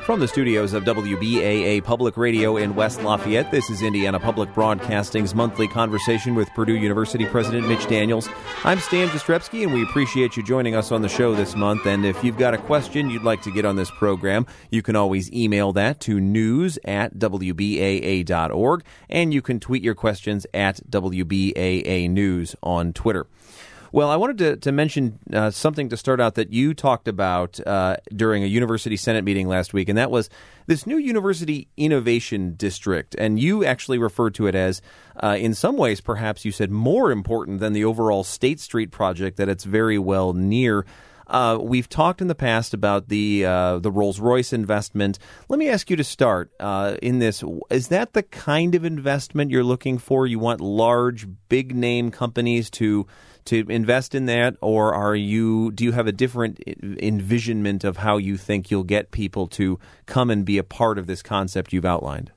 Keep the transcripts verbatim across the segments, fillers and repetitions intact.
From the studios of W B A A Public Radio in West Lafayette, this is Indiana Public Broadcasting's monthly conversation with Purdue University President Mitch Daniels. I'm Stan Jastrzebski, and we appreciate you joining us on the show this month. And if you've got a question you'd like to get on this program, you can always email that to news at W B A A dot org, and you can tweet your questions at W B A A News on Twitter. Well, I wanted to, to mention uh, something to start out that you talked about uh, during a University Senate meeting last week, and that was this new University Innovation District. And you actually referred to it as, uh, in some ways, perhaps you said more important than the overall State Street project, that it's very well near. Uh, we've talked in the past about the uh, the Rolls-Royce investment. Let me ask you to start uh, in this. Is that the kind of investment you're looking for? You want large, big-name companies to to invest in that, or are you? Do you have a different envisionment of how you think you'll get people to come and be a part of this concept you've outlined?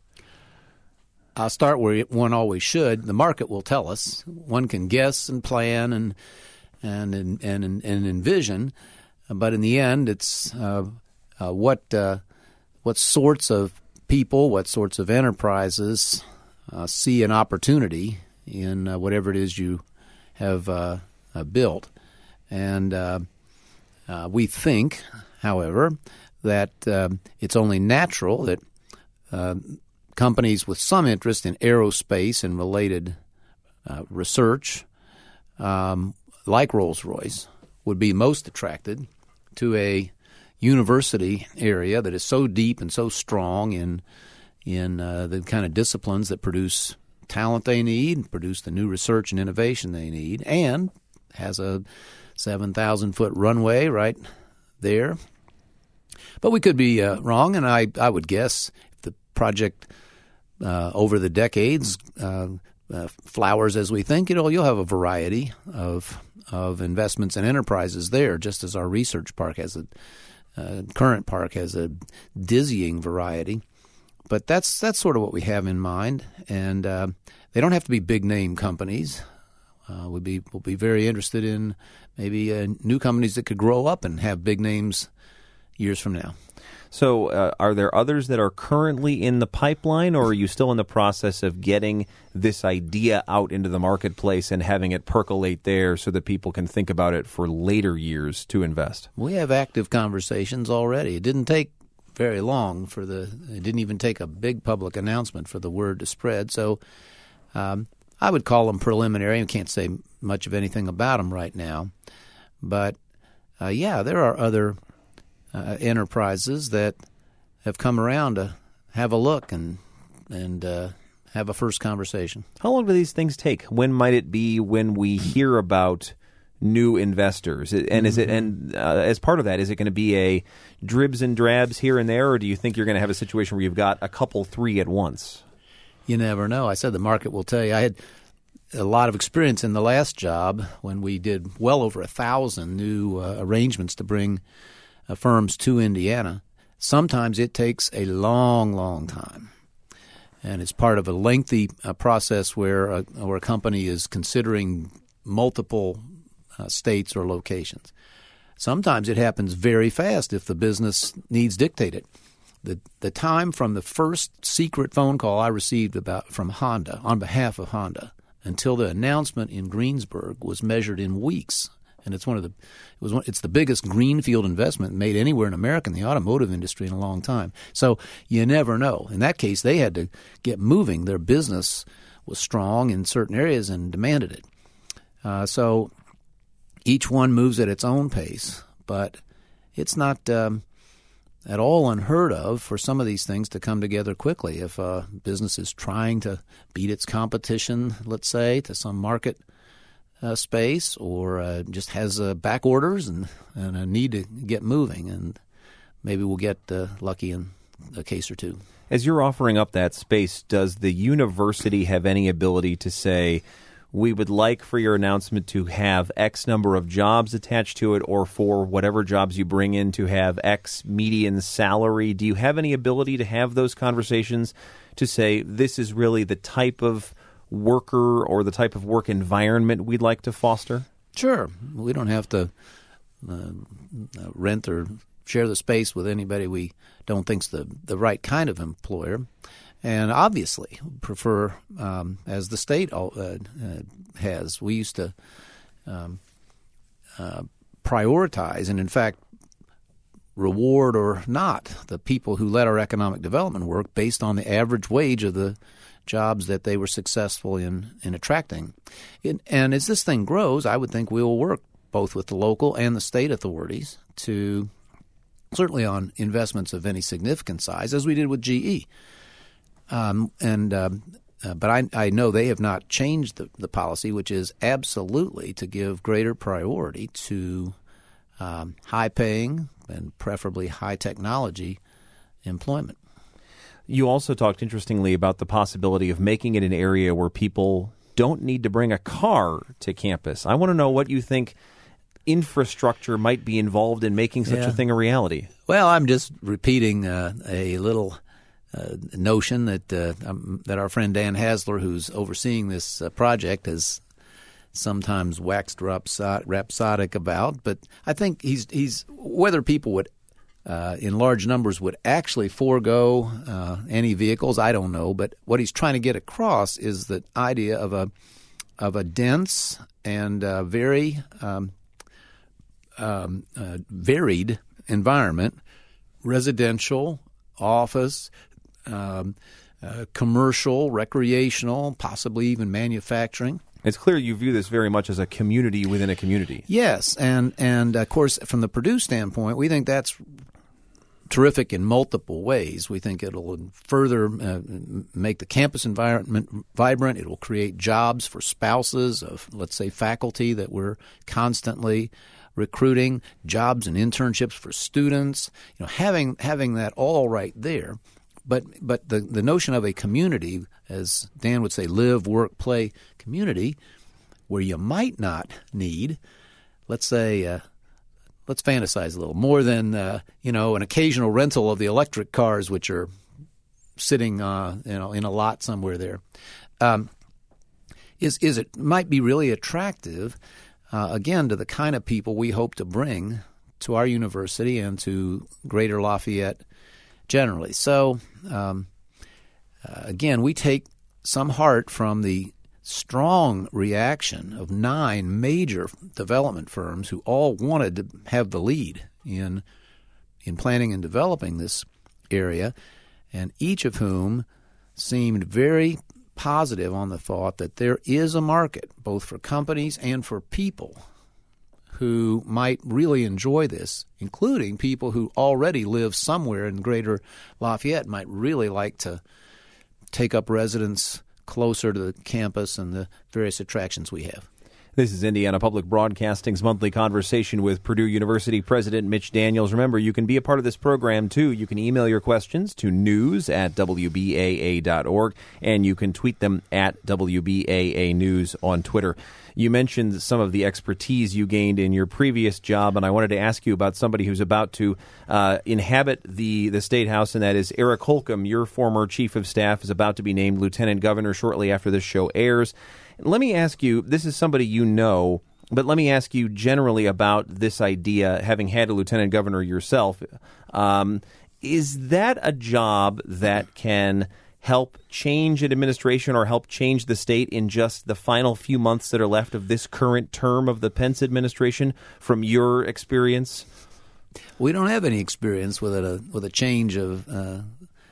I'll start where one always should. The market will tell us. One can guess and plan and and and and, and envision, but in the end, it's uh, uh, what uh, what sorts of people, what sorts of enterprises uh, see an opportunity in uh, whatever it is you have uh, uh, built. And uh, uh, we think, however, that uh, it's only natural that uh, companies with some interest in aerospace and related uh, research, um, like Rolls-Royce, would be most attracted to a university area that is so deep and so strong in, in uh, the kind of disciplines that produce talent they need, produce the new research and innovation they need, and has a seven thousand foot runway right there. But we could be uh, wrong, and I, I would guess if the project uh, over the decades uh, uh, flowers as we think, you know, you'll have a variety of of investments and enterprises there, just as our research park has a uh, current park has a dizzying variety. But that's that's sort of what we have in mind, and uh, they don't have to be big name companies. Uh, we'd be we'll be very interested in maybe uh, new companies that could grow up and have big names years from now. So, uh, are there others that are currently in the pipeline, or are you still in the process of getting this idea out into the marketplace and having it percolate there so that people can think about it for later years to invest? We have active conversations already. It didn't take very long for the it didn't even take a big public announcement for the word to spread. So um, I would call them preliminary. I can't say much of anything about them right now. But, uh, yeah, there are other uh, enterprises that have come around to have a look and and uh, have a first conversation. How long do these things take? When might it be when we hear about new investors? And is it and uh, as part of that, is it going to be a dribs and drabs here and there, or do you think you're going to have a situation where you've got a couple, three at once? You never know. I said the market will tell you. I had a lot of experience in the last job when we did well over a thousand new uh, arrangements to bring uh, firms to Indiana. Sometimes it takes a long, long time. And it's part of a lengthy uh, process where a, where a company is considering multiple uh, states or locations. Sometimes it happens very fast if the business needs dictate it. The the time from the first secret phone call I received about from Honda on behalf of Honda until the announcement in Greensburg was measured in weeks. And it's one of the it was one, it's the biggest greenfield investment made anywhere in America in the automotive industry in a long time. So you never know. In that case, they had to get moving. Their business was strong in certain areas and demanded it. Uh, so each one moves at its own pace, but it's not um, at all unheard of for some of these things to come together quickly. If a business is trying to beat its competition, let's say, to some market uh, space, or uh, just has uh, back orders and, and a need to get moving, and maybe we'll get uh, lucky in a case or two. As you're offering up that space, does the university have any ability to say, we would like for your announcement to have X number of jobs attached to it, or for whatever jobs you bring in to have X median salary? Do you have any ability to have those conversations to say, this is really the type of worker or the type of work environment we'd like to foster? Sure. We don't have to uh, rent or share the space with anybody we don't think's the, the right kind of employer. And obviously prefer, um, as the state uh, uh, has, we used to um, uh, prioritize and, in fact, reward or not the people who led our economic development work based on the average wage of the jobs that they were successful in, in attracting. It, and as this thing grows, I would think we will work both with the local and the state authorities to certainly on investments of any significant size, as we did with G E. Um, and um, uh, but I, I know they have not changed the, the policy, which is absolutely to give greater priority to um, high-paying and preferably high-technology employment. You also talked interestingly about the possibility of making it an area where people don't need to bring a car to campus. I want to know what you think infrastructure might be involved in making such yeah. a thing a reality. Well, I'm just repeating uh, a little uh, notion that uh, um, that our friend Dan Hasler, who's overseeing this uh, project, has sometimes waxed rhapsod- rhapsodic about. But I think he's he's whether people would uh, in large numbers would actually forego uh, any vehicles, I don't know. But what he's trying to get across is the idea of a of a dense and uh, very um, um, uh, varied environment, residential, office, um, uh, commercial, recreational, possibly even manufacturing. It's clear you view this very much as a community within a community. Yes, and, and of course, from the Purdue standpoint, we think that's terrific in multiple ways. We think it'll further uh, make the campus environment vibrant. It will create jobs for spouses of, let's say, faculty that we're constantly recruiting, jobs and internships for students. You know, having having that all right there. But but the, the notion of a community, as Dan would say, live, work, play community, where you might not need, let's say, uh, let's fantasize a little, more than, uh, you know, an occasional rental of the electric cars which are sitting, uh, you know, in a lot somewhere there, um, is, is it might be really attractive, uh, again, to the kind of people we hope to bring to our university and to Greater Lafayette generally. So, um, uh, again, we take some heart from the strong reaction of nine major development firms who all wanted to have the lead in in planning and developing this area, and each of whom seemed very positive on the thought that there is a market, both for companies and for people who might really enjoy this, including people who already live somewhere in Greater Lafayette might really like to take up residence closer to the campus and the various attractions we have. This is Indiana Public Broadcasting's monthly conversation with Purdue University President Mitch Daniels. Remember, you can be a part of this program, too. You can email your questions to news at w b a a dot org, and you can tweet them at W B A A News on Twitter. You mentioned some of the expertise you gained in your previous job, and I wanted to ask you about somebody who's about to uh, inhabit the, the State House, and that is Eric Holcomb. Your former chief of staff is about to be named lieutenant governor shortly after this show airs. Let me ask you, this is somebody you know, but let me ask you generally about this idea, having had a lieutenant governor yourself. Um, is that a job that can help change an administration or help change the state in just the final few months that are left of this current term of the Pence administration, from your experience? We don't have any experience with a with a change of uh,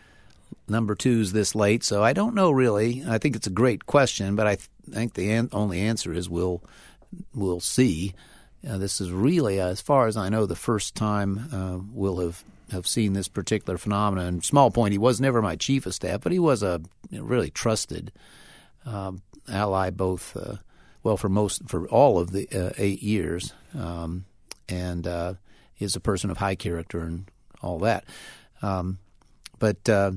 number twos this late, so I don't know really. I think it's a great question, but I th- think the an- only answer is we'll we'll see. Uh, this is really, as far as I know, the first time uh, we'll have. have seen this particular phenomenon. And small point, he was never my chief of staff, but he was a you know, really trusted um, ally, both uh, well for most for all of the uh, eight years, um, and uh, is a person of high character and all that. Um, but uh,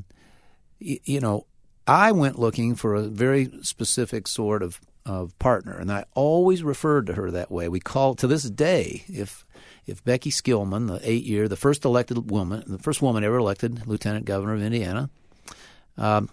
y- you know, I went looking for a very specific sort of of partner, and I always referred to her that way. We call to this day if. If Becky Skillman, the eight-year, the first elected woman, the first woman ever elected lieutenant governor of Indiana, um,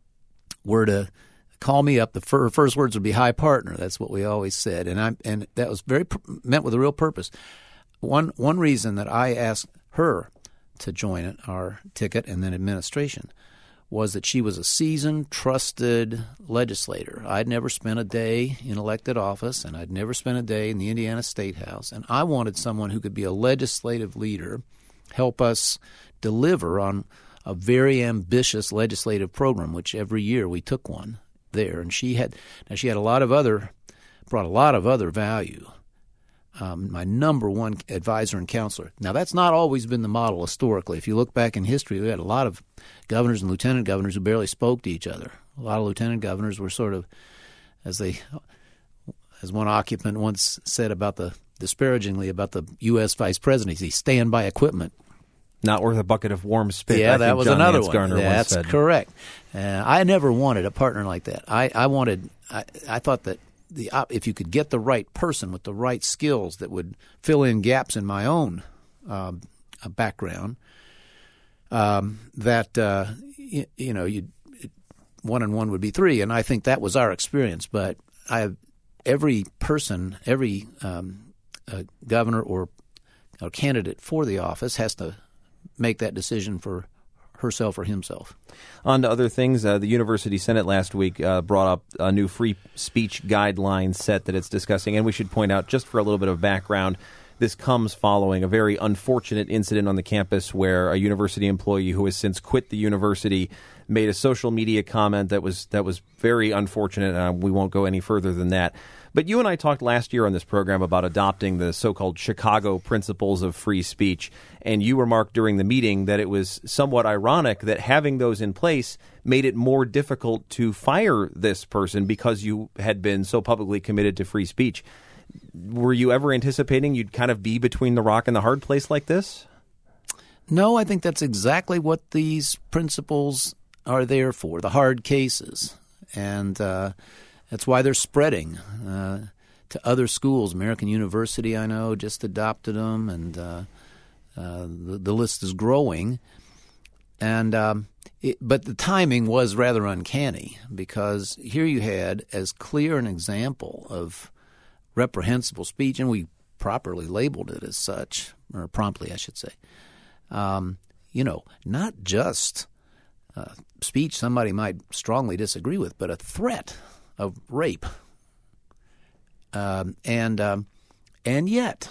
were to call me up, the fir- first words would be "Hi, partner." That's what we always said, and I and that was very meant with a real purpose. One one reason that I asked her to join it, our ticket and then administration, was that she was a seasoned, trusted legislator. I'd never spent a day in elected office, and I'd never spent a day in the Indiana State House. And I wanted someone who could be a legislative leader, help us deliver on a very ambitious legislative program, which every year we took one there. And she had now she had a lot of other, brought a lot of other value. Um, my number one advisor and counselor. Now, that's not always been the model historically. If you look back in history, we had a lot of governors and lieutenant governors who barely spoke to each other. A lot of lieutenant governors were sort of, as they, as one occupant once said about the, disparagingly about the U S vice presidency, standby equipment. Not worth a bucket of warm spit. Yeah, I that think was John another Nance one. Garner That's once said. correct. Uh, I never wanted a partner like that. I, I wanted, I, I thought that the if you could get the right person with the right skills that would fill in gaps in my own uh, background, um, that uh, you, you know, you one and one would be three, and I think that was our experience. But I, every person, every um, uh, governor or, or candidate for the office has to make that decision for herself or himself. On to other things. Uh, the University Senate last week uh, brought up a new free speech guideline set that it's discussing, and we should point out, just for a little bit of background, this comes following a very unfortunate incident on the campus where a university employee who has since quit the university made a social media comment that was that was very unfortunate. Uh, we won't go any further than that. But you and I talked last year on this program about adopting the so-called Chicago principles of free speech, and you remarked during the meeting that it was somewhat ironic that having those in place made it more difficult to fire this person because you had been so publicly committed to free speech. Were you ever anticipating you'd kind of be between the rock and the hard place like this? No, I think that's exactly what these principles are there for, the hard cases. And uh, that's why they're spreading uh, to other schools. American University, I know, just adopted them, and uh, uh, the, the list is growing. And um, it, but the timing was rather uncanny, because here you had as clear an example of reprehensible speech, and we properly labeled it as such, or promptly, I should say. Um, you know, not just uh, speech somebody might strongly disagree with, but a threat of rape. Um, and um, and yet,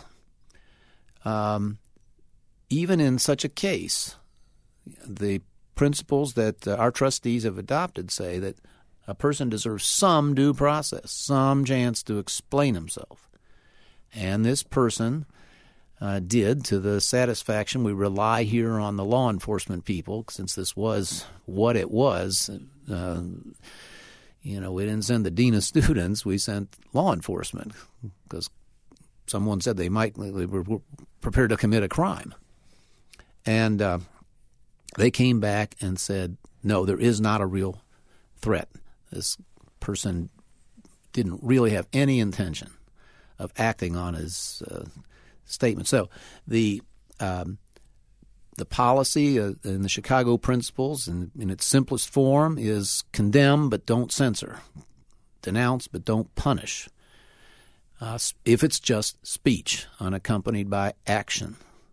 um, even in such a case, the principles that uh, our trustees have adopted say that a person deserves some due process, some chance to explain himself. And this person uh, did, to the satisfaction. We rely here on the law enforcement people, since this was what it was. Uh, you know, we didn't send the dean of students. We sent law enforcement, because someone said they might they were prepared to commit a crime. And uh, they came back and said, no, there is not a real threat. This person didn't really have any intention of acting on his uh, statement. So the um, the policy uh, in the Chicago principles, in, in its simplest form, is condemn but don't censor, denounce but don't punish. Uh, if it's just speech unaccompanied by action,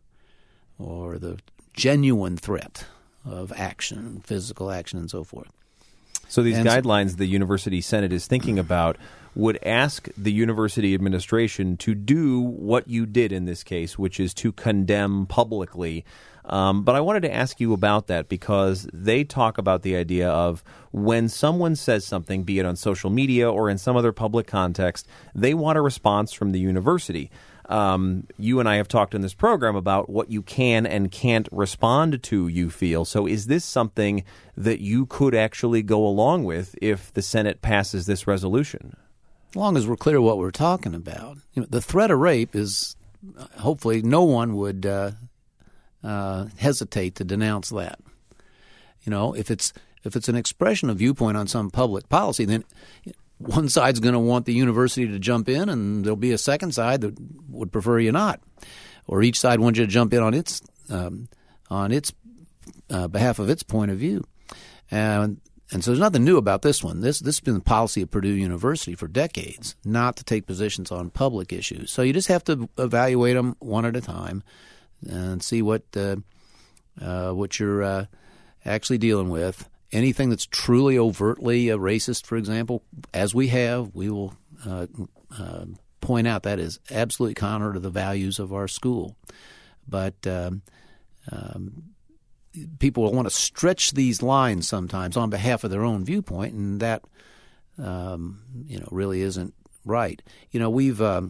or the genuine threat of action, physical action, and so forth. So these and guidelines the University Senate is thinking about would ask the university administration to do what you did in this case, which is to condemn publicly. Um, but I wanted to ask you about that, because they talk about the idea of when someone says something, be it on social media or in some other public context, they want a response from the university. Um, you and I have talked in this program about what you can and can't respond to, you feel. So is this something that you could actually go along with if the Senate passes this resolution? As long as we're clear what we're talking about. You know, the threat of rape is, hopefully no one would uh, uh, hesitate to denounce that. You know, if it's if it's an expression of viewpoint on some public policy, then one side's going to want the university to jump in, and there'll be a second side that would prefer you not, or each side wants you to jump in on its um, on its uh, behalf of its point of view. And and so there's nothing new about this one. This this has been the policy of Purdue University for decades, not to take positions on public issues. So you just have to evaluate them one at a time. and see what uh, uh, what you're uh, actually dealing with. Anything that's truly overtly uh, racist, for example, as we have, we will uh, uh, point out that is absolutely counter to the values of our school. But um, um, people want to stretch these lines sometimes on behalf of their own viewpoint, and that um, you know really isn't right. You know, we've um,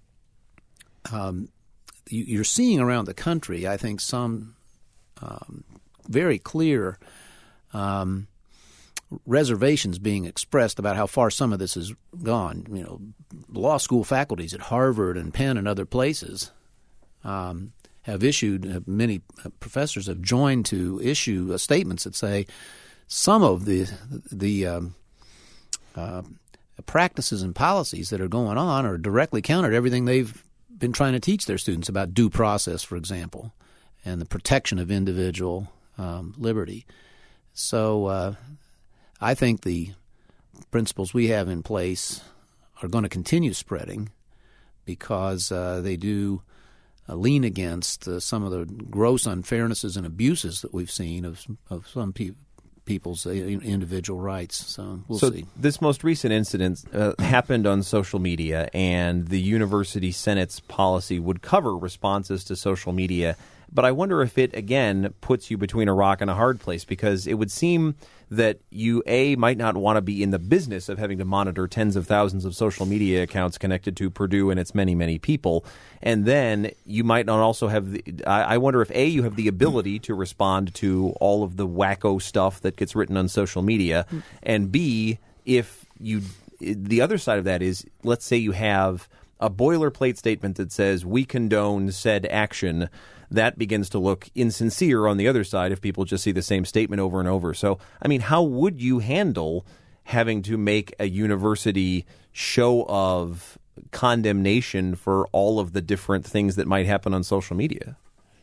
um, you, you're seeing around the country, I think, some um, very clear Um, reservations being expressed about how far some of this has gone. You know, law school faculties at Harvard and Penn and other places um, have issued, uh, many professors have joined to issue uh, statements that say some of the the um, uh, practices and policies that are going on are directly counter to everything they've been trying to teach their students about due process, for example, and the protection of individual um, liberty. So uh, I think the principles we have in place are going to continue spreading because uh, they do uh, lean against uh, some of the gross unfairnesses and abuses that we've seen of of some pe- people's uh, individual rights. So we'll so see. This most recent incident uh, happened on social media, and the University Senate's policy would cover responses to social media. But I wonder if it, again, puts you between a rock and a hard place, because it would seem that you, A, might not want to be in the business of having to monitor tens of thousands of social media accounts connected to Purdue and its many, many people. And then you might not also have the, I wonder if, A, you have the ability to respond to all of the wacko stuff that gets written on social media, and B, if you, the other side of that is, let's say you have a boilerplate statement that says, we condone said action. That begins to look insincere on the other side if people just see the same statement over and over. So, I mean, how would you handle having to make a university show of condemnation for all of the different things that might happen on social media?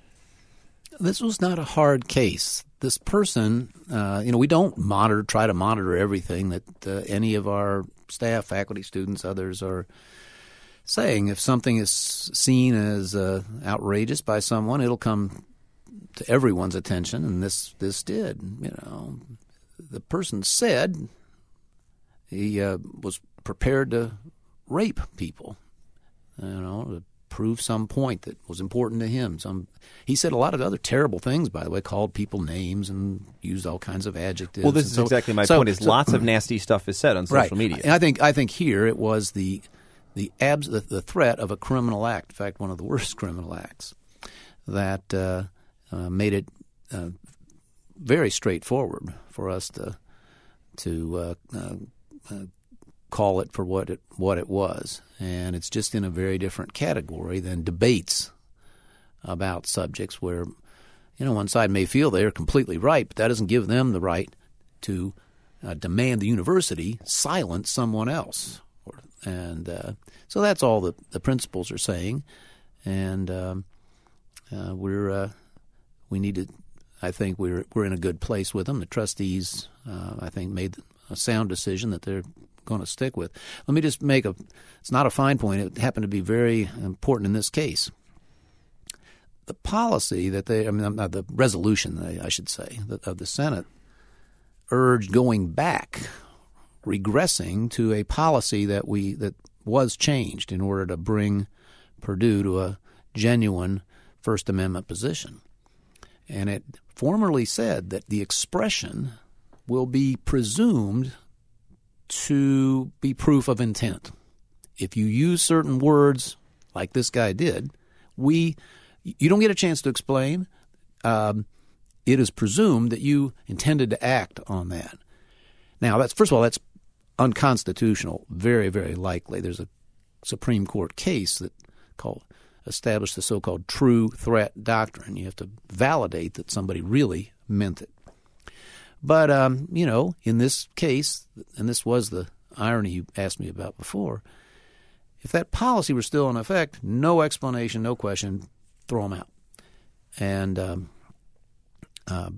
This was not a hard case. This person, uh, you know, we don't monitor, try to monitor everything that uh, any of our staff, faculty, students, others are saying. If something is seen as uh, outrageous by someone, it'll come to everyone's attention, and this this did. You know, the person said he uh, was prepared to rape people, you know, to prove some point that was important to him. Some he said a lot of other terrible things, by the way, called people names and used all kinds of adjectives. Well, this is so, exactly my so, point. Is so, lots of nasty stuff is said on social right. media. And I think I think here it was the The, abs- the the threat of a criminal act, in fact, one of the worst criminal acts, that uh, uh, made it uh, very straightforward for us to to uh, uh, uh, call it for what it what it was, and it's just in a very different category than debates about subjects where, you know, one side may feel they're completely right, but that doesn't give them the right to uh, demand the university silence someone else. And uh, so that's all the, the principals are saying, and um, uh, we're uh, we need to. I think we're we're in a good place with them. The trustees, uh, I think, made a sound decision that they're going to stick with. Let me just make a. It's not a fine point. It happened to be very important in this case. The policy that they, I mean, not the resolution, I should say, of the Senate urged going back. Regressing to a policy that we that was changed in order to bring Purdue to a genuine First Amendment position. And it formerly said that the expression will be presumed to be proof of intent. If you use certain words like this guy did, we you don't get a chance to explain. Um, it is presumed that you intended to act on that. Now, that's first of all, that's unconstitutional, very, very likely. There's a Supreme Court case that called established the so-called true threat doctrine. You have to validate that somebody really meant it. But, um, you know, in this case, and this was the irony you asked me about before, if that policy were still in effect, no explanation, no question, throw them out. And um, uh,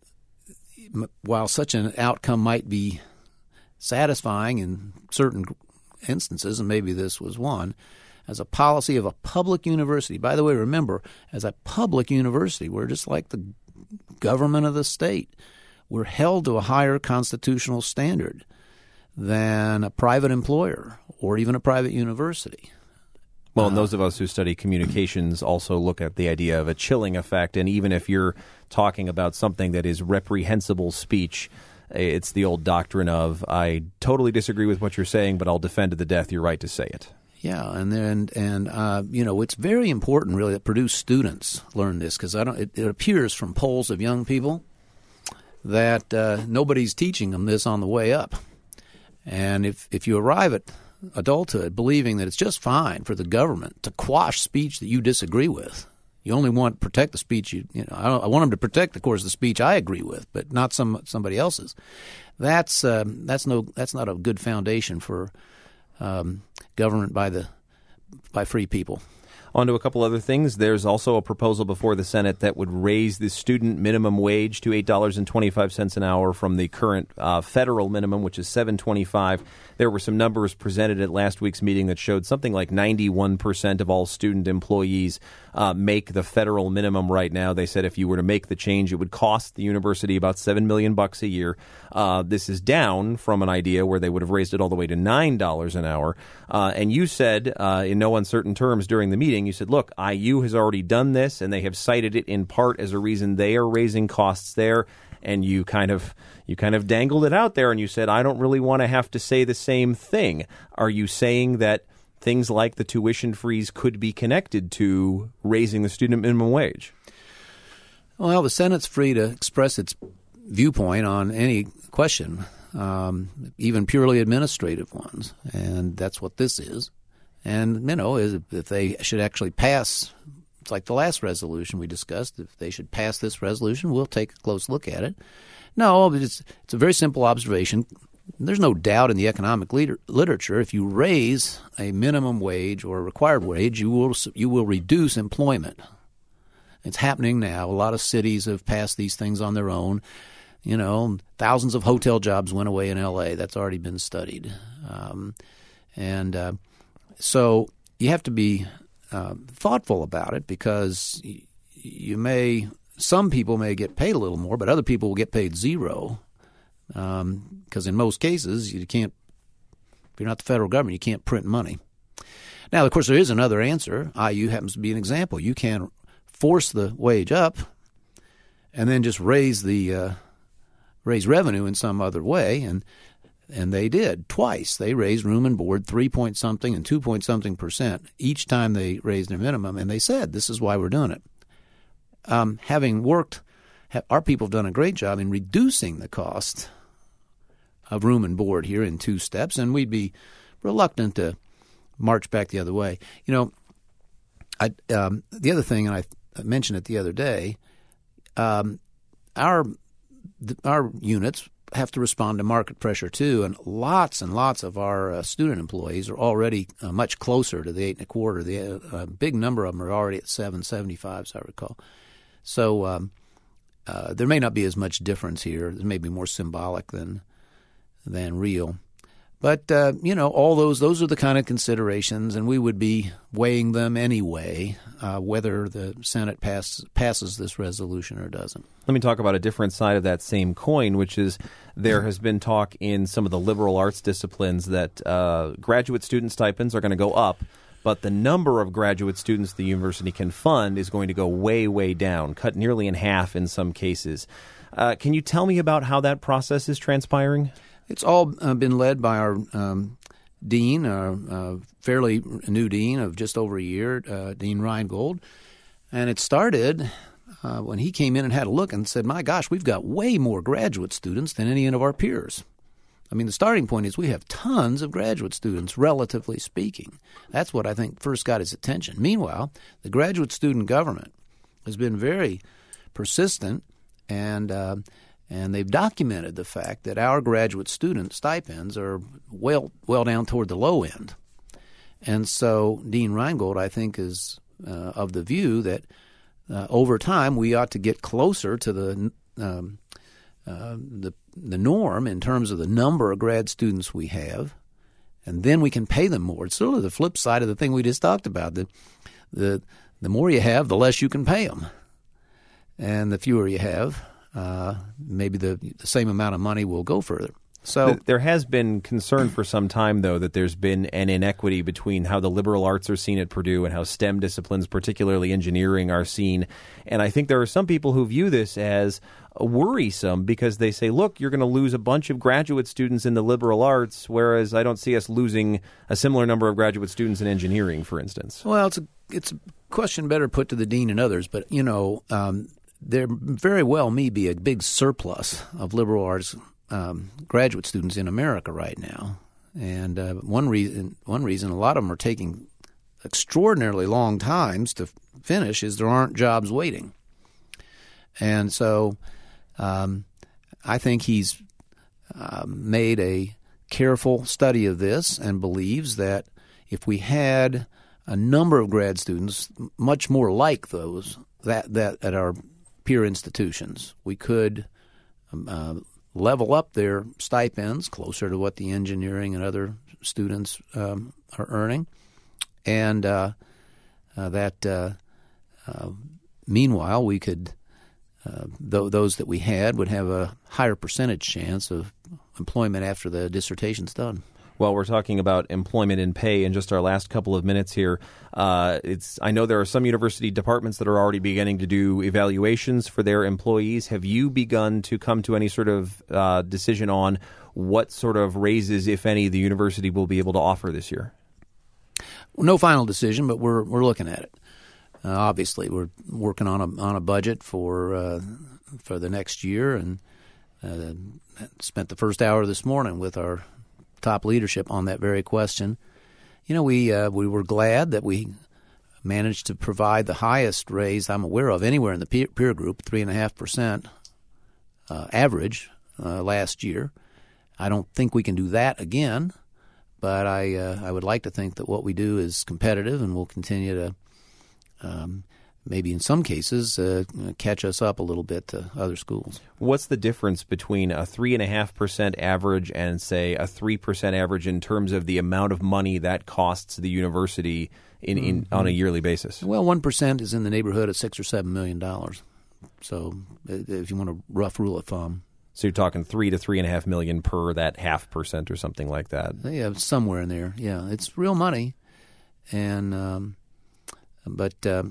while such an outcome might be satisfying in certain instances, and maybe this was one, as a policy of a public university. By the way, remember, as a public university, we're just like the government of the state. We're held to a higher constitutional standard than a private employer or even a private university. Well, and those of us who study communications also look at the idea of a chilling effect. And even if you're talking about something that is reprehensible speech, it's the old doctrine of, I totally disagree with what you're saying, but I'll defend to the death your right to say it. Yeah, and then and uh, you know, it's very important, really, that Purdue students learn this, because I don't. It, it appears from polls of young people that uh, nobody's teaching them this on the way up. And if if you arrive at adulthood believing that it's just fine for the government to quash speech that you disagree with, you only want to protect the speech you. You know, I, don't, I want them to protect, of course, the speech I agree with, but not some somebody else's. That's uh, that's no that's not a good foundation for um, government by the by free people. On to a couple other things. There's also a proposal before the Senate that would raise the student minimum wage to eight dollars and twenty-five cents an hour from the current uh, federal minimum, which is seven dollars and twenty-five cents. There were some numbers presented at last week's meeting that showed something like ninety-one percent of all student employees uh, make the federal minimum right now. They said if you were to make the change, it would cost the university about seven million dollars bucks a year. Uh, this is down from an idea where they would have raised it all the way to nine dollars an hour. Uh, and you said, uh, in no uncertain terms during the meeting, you said, look, I U has already done this, and they have cited it in part as a reason they are raising costs there. And you kind of you kind of dangled it out there, and you said, I don't really want to have to say the same thing. Are you saying that things like the tuition freeze could be connected to raising the student minimum wage? Well, the Senate's free to express its viewpoint on any question, um, even purely administrative ones, and that's what this is. And, you know, if they should actually pass, it's like the last resolution we discussed, if they should pass this resolution, we'll take a close look at it. No, it's, it's a very simple observation. There's no doubt in the economic liter- literature, if you raise a minimum wage or a required wage, you will you will reduce employment. It's happening now. A lot of cities have passed these things on their own. You know, thousands of hotel jobs went away in L A. That's already been studied. Um, and uh, so you have to be uh, thoughtful about it, because y- you may some people may get paid a little more, but other people will get paid zero. Because um, in most cases, you can't. If you're not the federal government, you can't print money. Now, of course, there is another answer. I U happens to be an example. You can force the wage up, and then just raise the uh, raise revenue in some other way, and and they did twice. They raised room and board three point something and two point something percent each time they raised their minimum, and they said this is why we're doing it. Um, having worked, ha- our people have done a great job in reducing the cost of room and board here in two steps, and we'd be reluctant to march back the other way. You know, I, um, the other thing, and I mentioned it the other day, um, our our units have to respond to market pressure too, and lots and lots of our uh, student employees are already uh, much closer to the eight and a quarter. The uh, a big number of them are already at seven seventy five, as I recall. So um, uh, there may not be as much difference here. It may be more symbolic than than real. But, uh, you know, all those those are the kind of considerations, and we would be weighing them anyway, uh, whether the Senate pass, passes this resolution or doesn't. Let me talk about a different side of that same coin, which is there has been talk in some of the liberal arts disciplines that uh, graduate student stipends are going to go up, but the number of graduate students the university can fund is going to go way, way down, cut nearly in half in some cases. Uh, can you tell me about how that process is transpiring? It's all uh, been led by our um, dean, our uh, fairly new dean of just over a year, uh, Dean Reingold. And it started uh, when he came in and had a look and said, my gosh, we've got way more graduate students than any of our peers. I mean, the starting point is we have tons of graduate students, relatively speaking. That's what I think first got his attention. Meanwhile, the graduate student government has been very persistent, and uh, and they've documented the fact that our graduate student stipends are well well down toward the low end. And so Dean Reingold, I think, is uh, of the view that uh, over time we ought to get closer to the um, uh, the the norm in terms of the number of grad students we have, and then we can pay them more. It's sort of the flip side of the thing we just talked about. The, the, the more you have, the less you can pay them. And the fewer you have, uh, maybe the, the same amount of money will go further. So there has been concern for some time, though, that there's been an inequity between how the liberal arts are seen at Purdue and how STEM disciplines, particularly engineering, are seen. And I think there are some people who view this as worrisome because they say, look, you're going to lose a bunch of graduate students in the liberal arts, whereas I don't see us losing a similar number of graduate students in engineering, for instance. Well, it's a, it's a question better put to the dean and others, but, you know, um, there very well may be a big surplus of liberal arts Um, graduate students in America right now, and uh, one reason one reason a lot of them are taking extraordinarily long times to finish is there aren't jobs waiting, and so um, I think he's uh, made a careful study of this and believes that if we had a number of grad students much more like those that that at our peer institutions, we could Um, uh, level up their stipends closer to what the engineering and other students um, are earning, and uh, uh, that uh, uh, meanwhile we could uh, th- those that we had would have a higher percentage chance of employment after the dissertation's done. Well, we're talking about employment and pay in just our last couple of minutes here. Uh, it's I know there are some university departments that are already beginning to do evaluations for their employees. Have you begun to come to any sort of uh, decision on what sort of raises, if any, the university will be able to offer this year? Well, no final decision, but we're we're looking at it. Uh, obviously, we're working on a on a budget for uh, for the next year, and uh, spent the first hour this morning with our top leadership on that very question. You know, we uh, we were glad that we managed to provide the highest raise I'm aware of anywhere in the peer, peer group, three and a half percent average uh, last year. I don't think we can do that again, but I uh, I would like to think that what we do is competitive and will continue to um, maybe in some cases uh, catch us up a little bit to other schools. What's the difference between a three and a half percent average and, say, a three percent average in terms of the amount of money that costs the university in, in mm-hmm. on a yearly basis? Well, one percent is in the neighborhood of six or seven million dollars. So, if you want a rough rule of thumb, so you're talking three to three and a half million per that half percent or something like that. Yeah, somewhere in there. Yeah, it's real money, and um, but. Um,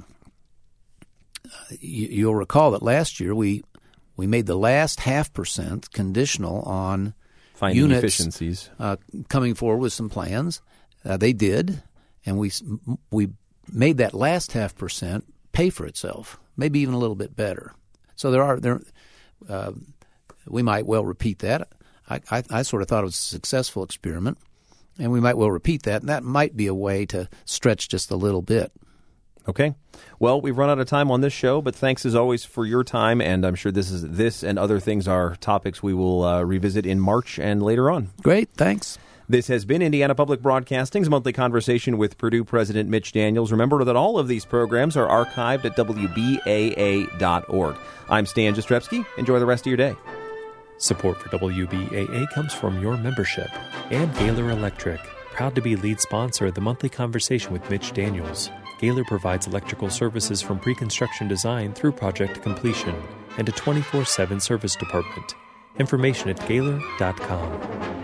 You'll recall that last year we we made the last half percent conditional on finding units, efficiencies uh, coming forward with some plans. Uh, they did, and we we made that last half percent pay for itself, maybe even a little bit better. So there are there uh, we might well repeat that. I, I, I sort of thought it was a successful experiment, and we might well repeat that. And that might be a way to stretch just a little bit. Okay. Well, we've run out of time on this show, but thanks as always for your time, and I'm sure this is this and other things are topics we will uh, revisit in March and later on. Great. Thanks. This has been Indiana Public Broadcasting's monthly conversation with Purdue President Mitch Daniels. Remember that all of these programs are archived at W B A A dot org. I'm Stan Jastrzebski. Enjoy the rest of your day. Support for W B A A comes from your membership and Gaylor Electric, proud to be lead sponsor of the monthly conversation with Mitch Daniels. Gaylor provides electrical services from pre-construction design through project completion and a twenty-four seven service department. Information at gaylor dot com.